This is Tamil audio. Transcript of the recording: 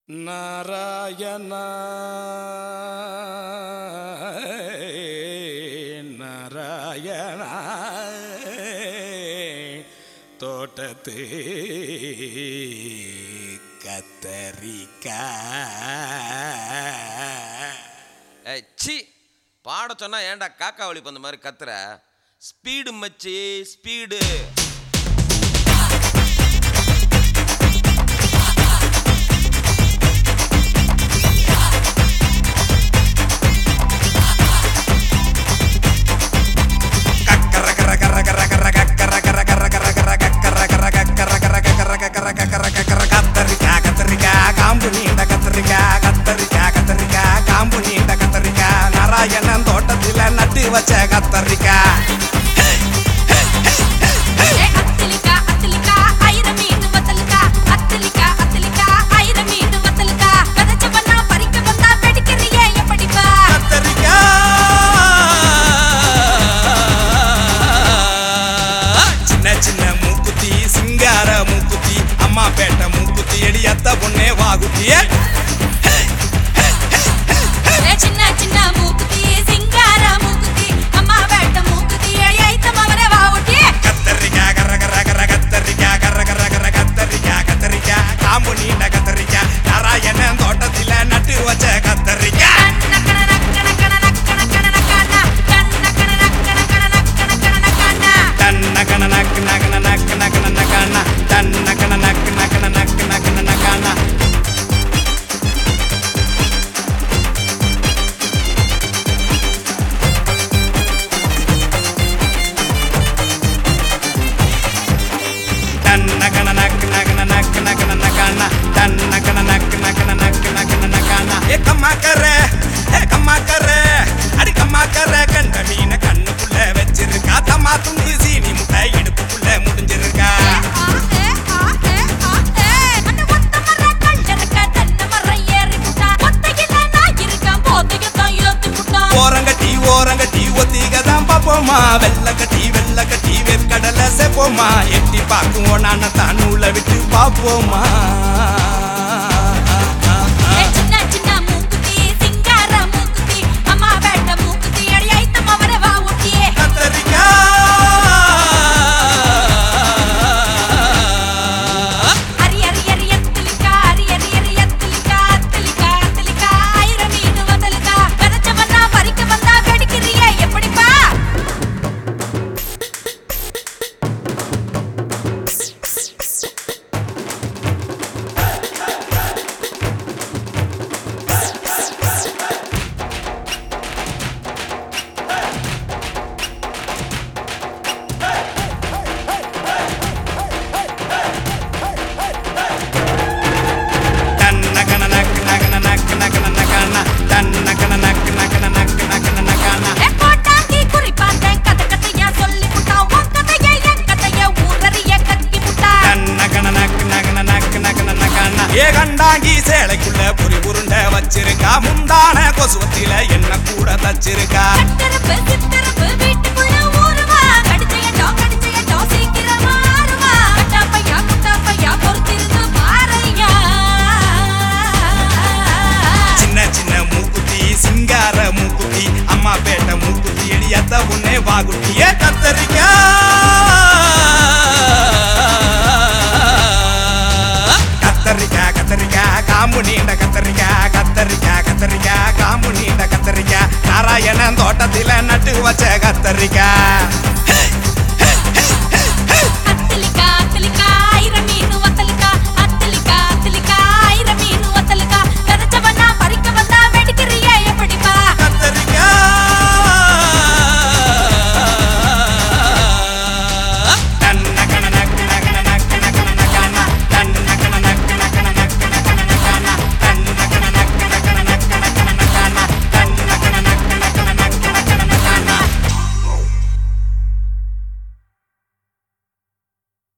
நாராயண நாராயண தோட்டத்து கத்தரிக்காய். சி பாட சொன்னா ஏன்டா காக்கா வழி பந்த மாதிரி கத்துற? ஸ்பீடு மச்சி ஸ்பீடு. கத்தரிக்காய் கத்தரிக்காய் காம்பு நீண்ட கத்தரிக்காய் கத்தரிக்காய் கத்தரிக்காய் காம்பு நீண்ட கத்தரிக்காய் நாராயணன் தோட்டத்தில் நட்டு வச்ச கத்தரிக்காய். அம்மா பேட்ட மூக்குத்தி எடியத்த பொண்ணே வாகுத்தியே. சின்ன சின்ன மூக்குத்தி சிங்கார மூக்குத்தி அம்மா பேட்ட மூக்குத்தி எடியத்த மவனே வாகுத்தி. கத்தரிக்காய் கர கர கர கத்தரிக்காய் கர கர கர கத்தரிக்காய் கத்தரிக்காய் காம்பு நீண்ட கத்தரிக்காய் நாராயணன் தோட்டத்தில நட்டு வச்ச கத்தரிக்காய். கண்ட மீன கண்ணுக்குள்ள வச்சிருக்கா தம்மா துண்டி சீனி முட்டை இடுப்புக்குள்ள முடிஞ்சிருக்கா. ஓரங்கட்டி ஓரங்கட்டி ஒத்திகதான் பாப்போமா வெள்ளக்கட்டி வெள்ளக்கட்டி வெற்கடலை செப்போமா எட்டி பாக்குவோம் நான தான் நூலை விட்டு பாப்போமா. ஏ கண்டாங்கி சேலைக்குள்ள பொறி உருண்ட வச்சிருக்கா முந்தான கொசுவத்தில என்ன கூட தச்சிருக்கா. சின்ன சின்ன மூக்குத்தி சிங்கார மூக்குத்தி அம்மா பேட்ட மூக்குத்தி எடியத்த உன்னே வாகுட்டியே கத்தரிக்காய். கத்தரிக்காய் கத்தரிக்காய் காம்பு நீண்ட கத்தரிக்காய் கத்தரிக்காய் கத்தரிக்காய் காம்பு நீண்ட கத்தரிக்காய் நாராயணன் தோட்டத்தில நட்டு வச்ச கத்தரிக்காய்.